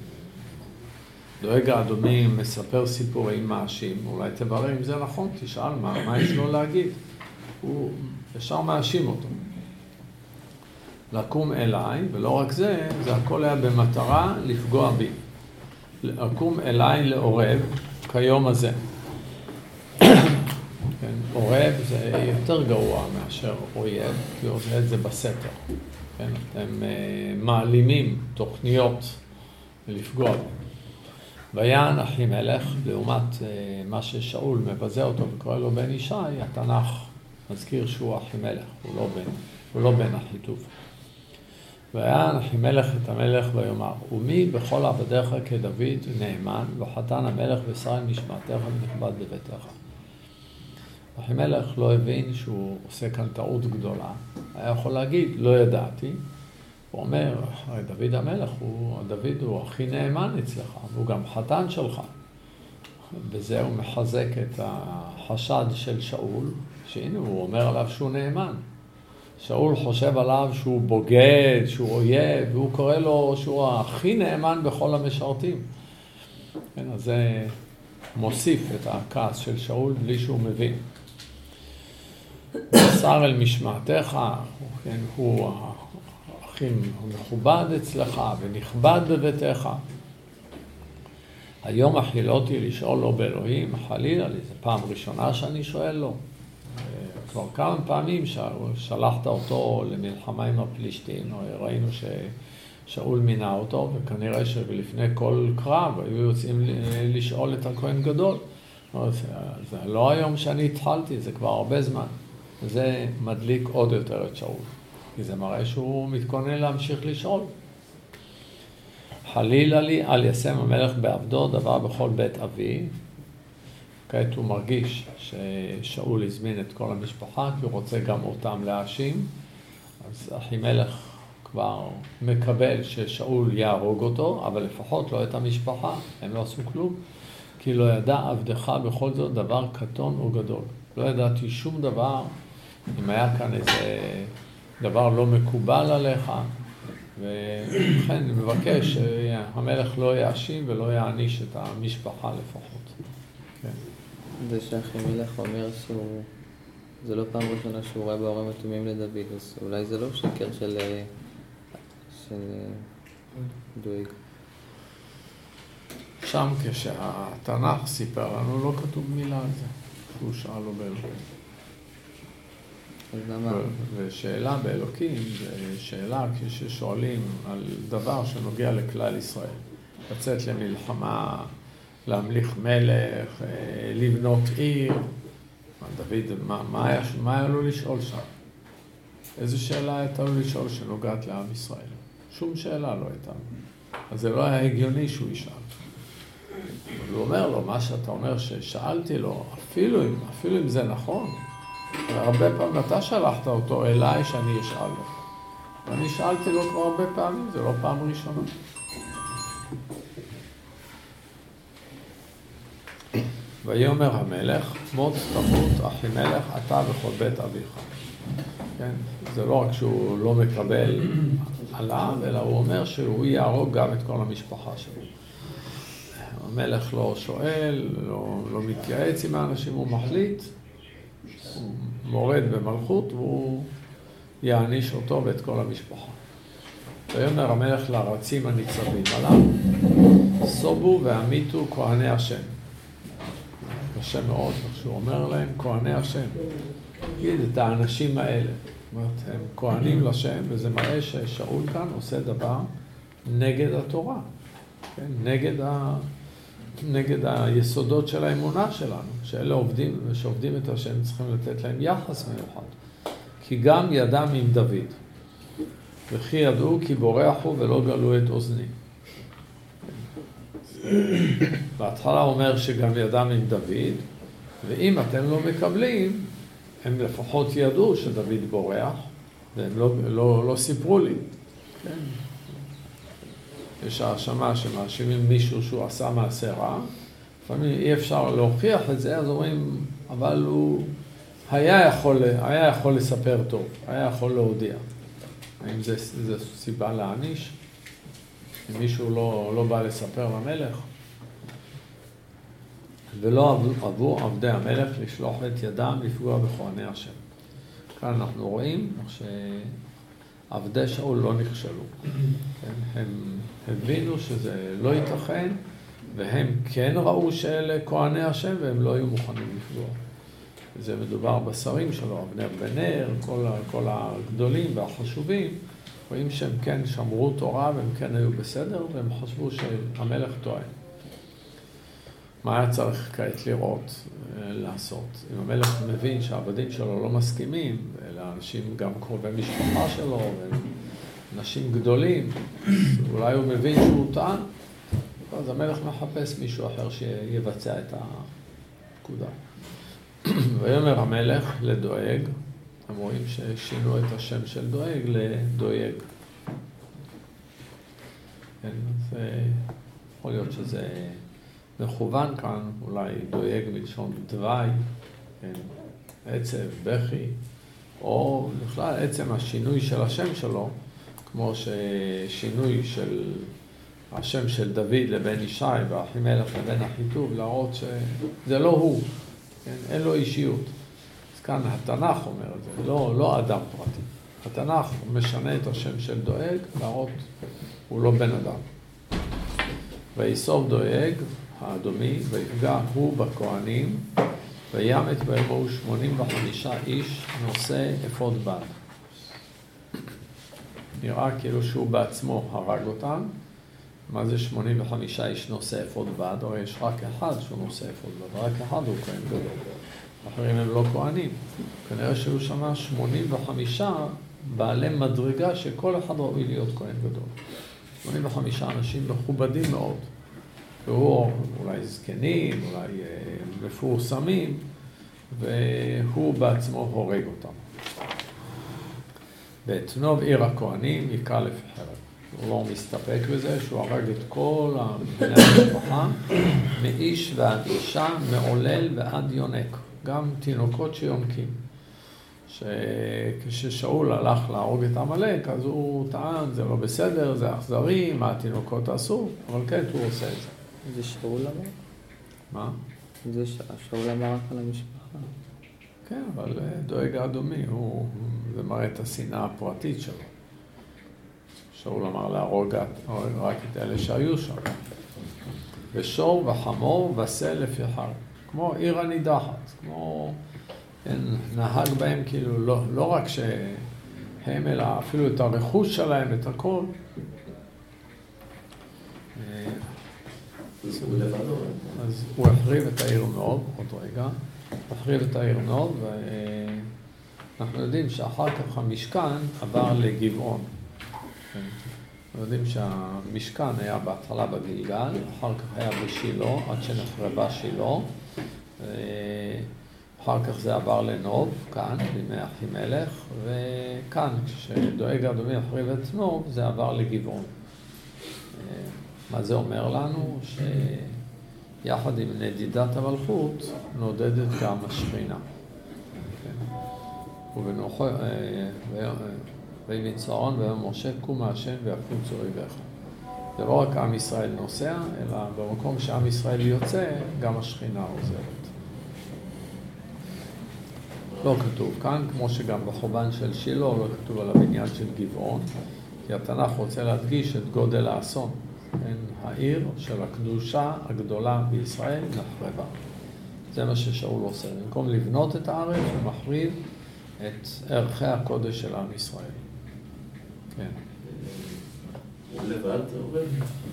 S1: דואג האדומי מספר סיפורים מאשים, אולי תברר אם זה נכון, תשאל מה, מה יש לו להגיד. הוא ישר מאשים אותו. לקום אליי, ולא רק זה, זה הכל היה במטרה לפגוע בי. לקום אליי לעורב כיום הזה. כן, עורב זה יותר גרוע מאשר אויב, כי עושה את זה בסתר. כן, אתם uh, מעלימים תוכניות לפגוע בו. ויען אחימלך, לעומת uh, מה ששאול מבזה אותו וקורא לו בן ישי, התנ"ך מזכיר שהוא אחימלך, הוא לא בן, הוא לא בן אחיטוב. ויען אחימלך את המלך ויאמר, ומי בכל עבדיך כדוד נאמן, וחתן המלך ושר משמעתך ונכבד בביתך. אחימלך לא הבין שהוא עושה כאן טעות גדולה. היה יכול להגיד, לא ידעתי. הוא אומר, דוד המלך, הוא, דוד הוא הכי נאמן אצלך, והוא גם חתן שלך. בזה הוא מחזק את החשד של שאול, שהנה הוא אומר עליו שהוא נאמן. שאול חושב עליו שהוא בוגד, שהוא אויב, והוא קורא לו שהוא הכי נאמן בכל המשרתים. כן, אז זה מוסיף את הכעס של שאול בלי שהוא מבין. מסר אל משמעתך, כן, הוא הכי מכובד אצלך ונכבד בביתך. היום החילותי לשאול לו באלוהים, חלילה לי, זו פעם ראשונה שאני שואל לו. כבר כמה פעמים שלחת אותו למלחמה עם הפלישתים, ראינו ששאול מינה אותו, וכנראה שלפני כל קרב היו יוצאים לשאול את הכהן גדול. זה לא היום שאני התחלתי, זה כבר הרבה זמן. זה מדליק עוד יותר את שאול, כי זה מראה שהוא מתכונן להמשיך לשאול. חלילה לי, אל ישם המלך בעבדו דבר בכל בית אבי. כעת הוא מרגיש ששאול הזמין את כל המשפחה, כי הוא רוצה גם אותם להאשים. אז אחימלך כבר מקבל ששאול יהרוג אותו, אבל לפחות לא את המשפחה, הם לא עשו כלום. כי לא ידע עבדך בכל זאת דבר קטון או גדול. לא ידעתי שום דבר, אם היה כאן איזה דבר לא מקובל עליך, ולכן אני מבקש שהמלך לא יאשים ולא יעניש את המשפחה לפחות. כן.
S3: זה שאחימלך אומר שהוא, זה לא פעם ראשונה שהוא רואה בהורים מתאימים לדוד, אז אולי זה לא שקר של, של דואג.
S1: שם כשהתנ"ך סיפר לנו לא כתוב מילה על זה, הוא שאל לו באלוקים. ושאלה באלוקים זה שאלה כששואלים על דבר שנוגע לכלל ישראל. לצאת למלחמה, להמליך מלך, לבנות עיר. דוד, מה, מה, היה, מה היה לו לשאול שם? איזו שאלה הייתה לו לשאול שנוגעת לעם ישראל? שום שאלה לא הייתה. אז זה לא היה הגיוני שהוא ישאל. הוא אומר לו, מה שאתה אומר ששאלתי לו, אפילו אם, אפילו אם זה נכון, הרבה פעמים אתה שלחת אותו אליי שאני אשאל לו. ואני שאלתי לו כבר הרבה פעמים, זה לא פעם ראשונה. ויאמר המלך, מות תמות אחימלך אתה וכל בית אביך. כן? זה לא רק שהוא לא מקבל עליו, אלא הוא אומר שהוא יהרוג גם את כל המשפחה שלו. המלך לא שואל, לא, לא מתייעץ עם האנשים, הוא מחליט, הוא מורד במלכות והוא יעניש אותו ואת כל המשפחה. ויאמר המלך לרצים הניצבים עליו, סובו ועמיתו כהני השם. קשה מאוד, כשהוא אומר להם, כהני השם. תגיד את האנשים האלה. זאת אומרת, הם כהנים לשם, וזה מראה ששאול כאן עושה דבר נגד התורה. כן? נגד, ה... נגד היסודות של האמונה שלנו, שאלה עובדים, ושעובדים את השם צריכים לתת להם יחס מיוחד. כי גם ידם עם דוד. וכי ידעו כי בורח הוא ולא גלו את אוזני. בהתחלה אומר שגם ידם עם דוד, ואם אתם לא מקבלים, הם לפחות ידעו שדוד בורח, והם לא, לא, לא סיפרו לי. כן? יש האשמה שמאשימים מישהו שהוא עשה מעשה רע, לפעמים אי אפשר להוכיח את זה, אז אומרים, אבל הוא היה יכול, היה יכול לספר טוב, היה יכול להודיע. האם זה, זה סיבה להעניש? אם מישהו לא, לא בא לספר למלך? ולא אהבו עבדי המלך לשלוח את ידם לפגוע בכהני השם. כאן אנחנו רואים שעבדי שאול לא נכשלו. הם הבינו שזה לא ייתכן, והם כן ראו שאלה כהני השם, והם לא היו מוכנים לפגוע. זה מדובר בשרים שלו, אבנר בן נר, כל, כל הגדולים והחשובים, רואים שהם כן שמרו תורה, והם כן היו בסדר, והם חשבו שהמלך טועה. מה היה צריך כעת לראות, לעשות? אם המלך מבין שהעבדים שלו לא מסכימים, אלא אנשים גם קרובי משפחה שלו, ואנשים גדולים, אולי הוא מבין שהוא טען, אז המלך מחפש מישהו אחר שיבצע את הפקודה. ויאמר המלך לדואג, הם רואים ששינו את השם של דואג לדואג. כן, אז יכול להיות שזה מכוון כאן, אולי דואג מלשון דווי, כן, עצב, בכי, או בכלל עצם השינוי של השם שלו, כמו ששינוי של השם של דוד לבן ישי ואחימלך לבן אחיטוב, להראות שזה לא הוא, כן? אין לו אישיות. אז כאן התנ"ך אומר את זה, לא, לא אדם פרטי. התנ"ך משנה את השם של דואג, להראות הוא לא בן אדם. ויסוב דואג, האדומי, ויפגע הוא בכהנים, וימת בהם הוא שמונים וחמישה איש נושא אפוד בד. נראה כאילו שהוא בעצמו הרג אותם. מה זה שמונים וחמישה איש נושא אפוד בד? או יש רק אחד שהוא נושא אפוד בד, רק אחד הוא כהן גדול. אחרים הם לא כהנים. כנראה שהוא שמע שמונים וחמישה בעלי מדרגה שכל אחד ראוי להיות כהן גדול. שמונים וחמישה אנשים מכובדים מאוד. והוא אולי זקנים, אולי מפורסמים, והוא בעצמו הורג אותם. בתנוב עיר הכהנים יקרא לפי חרב. הוא לא מסתפק בזה, שהוא הרג את כל בני המשפחה, מאיש ועד אישה, מעולל ועד יונק. גם תינוקות שיונקים. שכששאול הלך להרוג את עמלק, אז הוא טען, זה לא בסדר, זה אכזרי, מה התינוקות עשו, אבל כן, הוא עושה את זה.
S3: זה שאול אמר?
S1: מה?
S3: זה שאול אמר רק על המשפחה.
S1: כן, אבל דואג האדומי, הוא, זה מראה את השנאה הפרטית שלו. שאול אמר להרוג רק את אלה שהיו שם. ושור וחמור וסל לפי חרב. כמו עיר הנידחת, כמו נהג בהם כאילו, לא, לא רק שהם, אלא אפילו את הרכוש שלהם, את הכל. אז הוא החריב את העיר נוב, עוד רגע, החריב את העיר נוב, ואנחנו יודעים שאחר כך המשכן עבר לגבעון. אנחנו יודעים שהמשכן היה בהתחלה בגלגל, אחר כך היה בשילה, עד שנחרבה שילה, אחר כך זה עבר לנוב, כאן, בימי אחימלך, וכאן, כשדואג האדומי החריב את נוב, זה עבר לגבעון. מה זה אומר לנו? שיחד עם נדידת המלכות נודדת גם השכינה. ובנוחו, ויבין צהרון ויאמר משה קום השם ויקפצו אויביך. זה לא רק עם ישראל נוסע, אלא במקום שעם ישראל יוצא, גם השכינה עוזרת. לא כתוב כאן, כמו שגם בחורבן של שילה, לא כתוב על הבניין של גבעון, כי התנ"ך רוצה להדגיש את גודל האסון. העיר של הקדושה הגדולה בישראל נחרבה. זה מה ששאול עושה. במקום לבנות את הארץ, הוא מחריב את ערכי הקודש של עם ישראל. כן.
S2: הוא לבד עובד?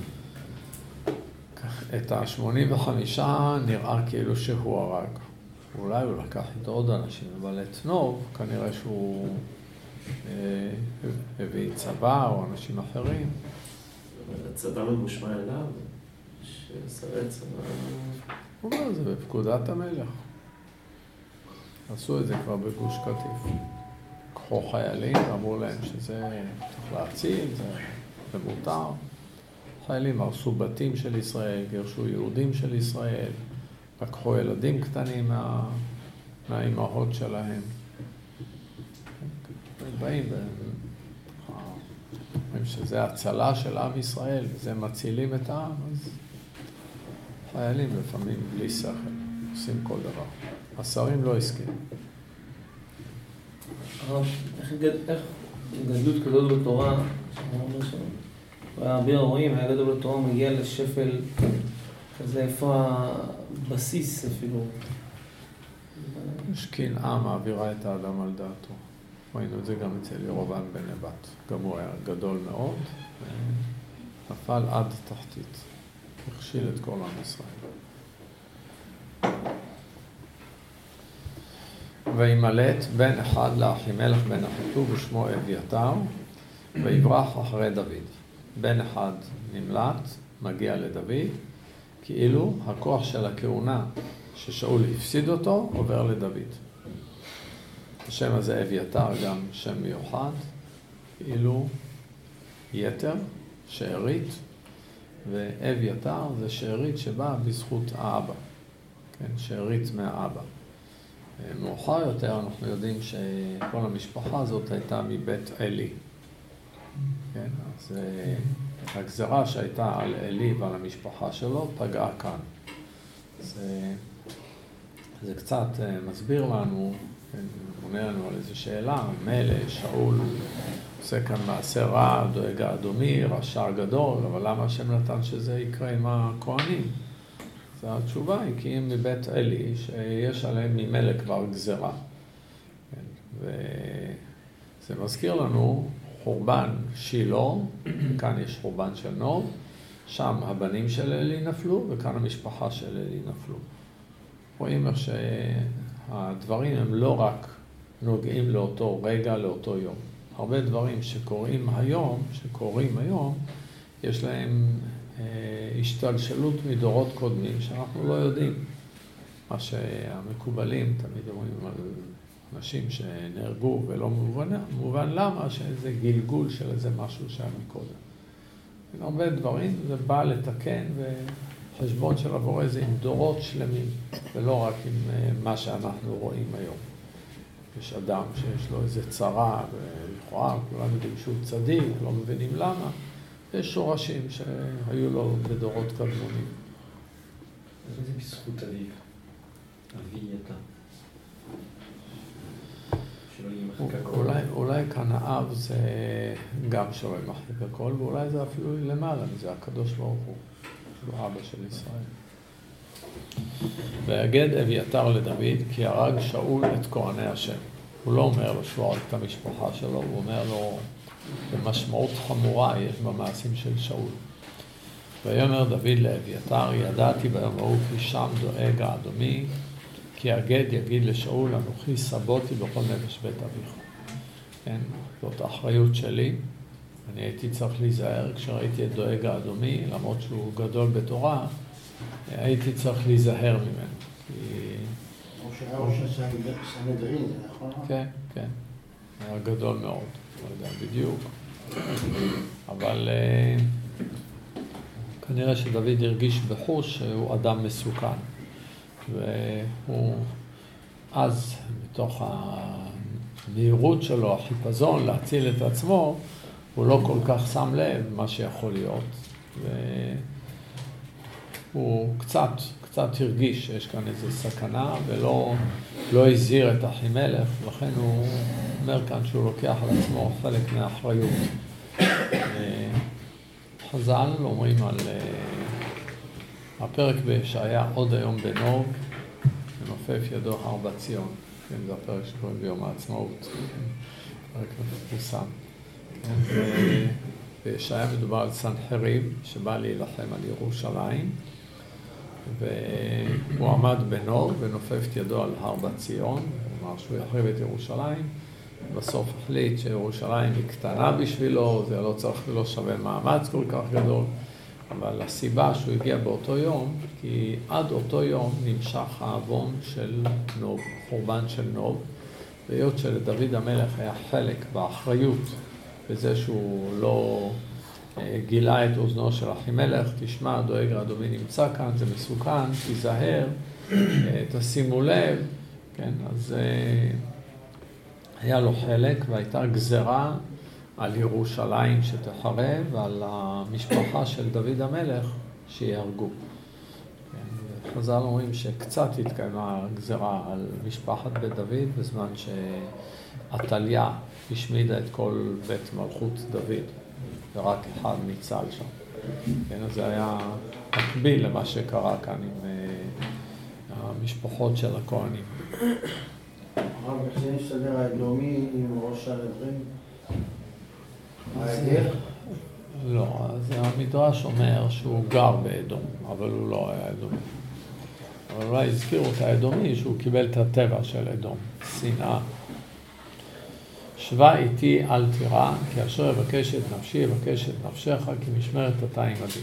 S1: את ה-שמונים וחמישה נראה כאילו שהוא הרג. אולי הוא לקח איתו עוד אנשים, אבל את נוב כנראה שהוא אה, הביא צבא או אנשים אחרים.
S2: הצבא ממושמע אליו, ששרי צבא...
S1: הוא אומר, זה בפקודת המלך. עשו את זה כבר בגוש קטיף. קחו חיילים, אמרו להם שזה צריך להציל, זה מותר. חיילים הרסו בתים של ישראל, גירשו יהודים של ישראל, לקחו ילדים קטנים מה, מהאימהות שלהם. הם באים ואומרים שזה הצלה של עם ישראל, וזה מצילים את העם, אז חיילים לפעמים בלי שכל, עושים כל דבר. השרים לא הסכימו.
S5: איך גדלות כזאת בתורה, הרבה רואים, היה גדול בתורה, מגיע לשפל כזה, איפה הבסיס אפילו?
S1: שקנאה מעבירה את האדם על דעתו. ראינו את זה גם אצל ירבעם בן נבט. גם הוא היה גדול מאוד, ונפל עד תחתית. הכשיל את כל עם ישראל. וימלט בן אחד לאחימלך בן אחיטוב ושמו אביתר, ויברח אחרי דוד. בן אחד נמלט, מגיע לדוד, כאילו הכוח של הכהונה ששאול הפסיד אותו עובר לדוד. השם הזה אביתר גם שם מיוחד, כאילו יתר, שארית, ואביתר זה שארית שבאה בזכות האבא, כן, שארית מהאבא. מאוחר יותר אנחנו יודעים שכל המשפחה הזאת הייתה מבית אלי. כן, אז הגזרה שהייתה על אלי ועל המשפחה שלו פגעה כאן. זה, זה קצת מסביר לנו, עונה לנו על איזו שאלה, מילא, שאול עושה כאן מעשה רע, דואג האדומי, רשע גדול, אבל למה השם נתן שזה יקרה עם הכהנים? אז התשובה היא כי אם מבית אלי, שיש עליהם ממילא כבר גזרה. וזה מזכיר לנו חורבן שילה, כאן יש חורבן של נוב, שם הבנים של אלי נפלו, וכאן המשפחה של אלי נפלו. רואים איך שהדברים הם לא רק נוגעים לאותו רגע, לאותו יום. הרבה דברים שקורים היום, שקורים היום, יש להם אה, השתלשלות מדורות קודמים שאנחנו לא יודעים. מה שהמקובלים תמיד אומרים על אנשים שנהרגו ולא מובן, מובן למה, שזה גלגול של איזה משהו שהיה מקודם. הרבה דברים זה בא לתקן וחשבון של הבורא זה עם דורות שלמים, ולא רק עם מה שאנחנו רואים היום. יש אדם שיש לו איזה צרה ולכאורה, כולם יודעים שהוא צדיק, לא מבינים למה. יש שורשים שהיו לו בדורות קדמונים.
S2: איזה בזכות אביו? אבי יתה.
S1: אולי, אולי כאן האב זה גם שלא מחליק הכל, ואולי זה אפילו למעלה, זה הקדוש ברוך הוא, הוא אבא של ישראל. ויגד אביתר לדוד, כי הרג שאול את כהני השם. הוא לא אומר לו שהוא הרג את המשפחה שלו, הוא אומר לו, במשמעות חמורה יש במעשים של שאול. ויאמר דוד לאביתר, ידעתי ביום ההוא כי שם דואג האדומי, כי הגד יגיד לשאול, אנוכי סבותי בכל נפש בית אביך. כן, זאת האחריות שלי. אני הייתי צריך להיזהר כשראיתי את דואג האדומי, למרות שהוא גדול בתורה, הייתי צריך להיזהר ממנו. כי...
S6: או שהיה ראש הסנהדרין, זה נכון?
S1: כן, כן. היה גדול מאוד, לא יודע בדיוק. אבל כנראה שדוד הרגיש בחוש שהוא אדם מסוכן. והוא אז, בתוך המהירות שלו, החיפזון להציל את עצמו, הוא לא כל כך שם לב מה שיכול להיות. והוא קצת, קצת הרגיש שיש כאן איזו סכנה, ולא לא הזהיר את אחימלך, לכן הוא אומר כאן שהוא לוקח על עצמו חלק מהאחריות. חז"ל אומרים על... הפרק בישעיה עוד היום בנוב, ונופף ידו הר בציון. כן, זה הפרק שקוראים ביום העצמאות. פרק מפורסם. בישעיה מדובר על סנחריב, שבא להילחם על ירושלים, והוא עמד בנוב ונופף את ידו על הר בציון, כלומר שהוא יחריב את ירושלים. בסוף החליט שירושלים היא קטנה בשבילו, זה לא צריך ולא שווה מאמץ כל כך גדול. אבל הסיבה שהוא הגיע באותו יום, כי עד אותו יום נמשך האבון של נוב, חורבן של נוב, והיות שלדוד המלך היה חלק באחריות בזה שהוא לא גילה את אוזנו של אחימלך, תשמע, דואג האדומי נמצא כאן, זה מסוכן, תיזהר, תשימו לב, כן, אז היה לו חלק והייתה גזרה על ירושלים שתחרב ועל המשפחה של דוד המלך שיהרגו. כן, חז"ל אומרים שקצת התקיימה גזרה על משפחת בית דוד בזמן שעתליה השמידה את כל בית מלכות דוד, ורק אחד ניצל שם. כן, אז זה היה מקביל למה שקרה כאן עם המשפחות של הכהנים.
S6: הרב, איך זה נסתדר האדומי עם ראש הסנהדרין? ההגר?
S1: לא, אז המדרש אומר שהוא גר באדום, אבל הוא לא היה אדומי. אבל אולי הזכירו את האדומי שהוא קיבל את הטבע של אדום, שנאה. שווה איתי אל תירא, כי אשר יבקש את נפשי, יבקש את נפשך, כי משמרת אתה עמדי.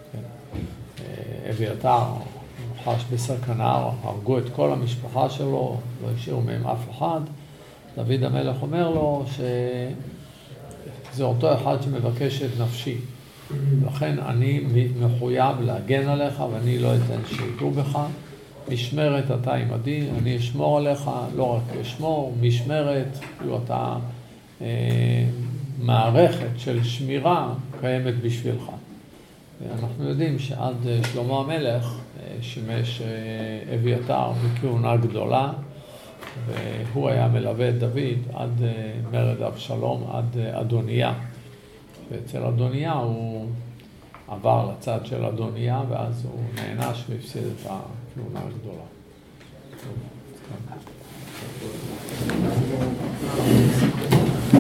S1: אביתר חש בסכנה, הרגו את כל המשפחה שלו, לא השאירו מהם אף אחד. דוד המלך אומר לו שזה אותו אחד שמבקש את נפשי. לכן אני מחויב להגן עליך ואני לא אתן שיגעו בך. משמרת אתה עמדי, אני אשמור עליך, לא רק אשמור, משמרת, כאילו אתה אה, מערכת של שמירה קיימת בשבילך. אנחנו יודעים שעד שלמה המלך שימש אביתר בכהונה גדולה, והוא היה מלווה את דוד עד מרד אבשלום, עד אדוניה. ואצל אדוניה הוא עבר לצד של אדוניה, ואז הוא נענש והפסיד את הכהונה הגדולה. טוב,